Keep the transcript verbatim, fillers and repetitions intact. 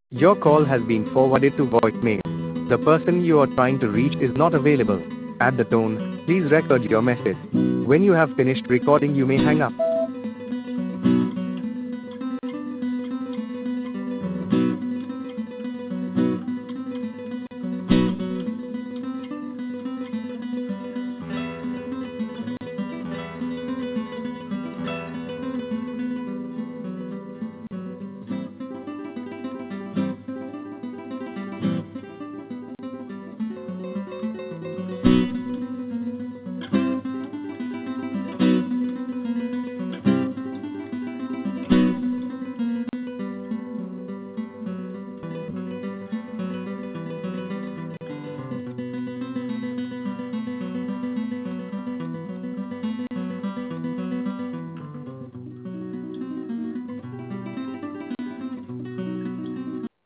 Your call has been forwarded to voicemail. The person you are trying to reach is not available. At the tone, please record your message. When you have finished recording, you may hang up.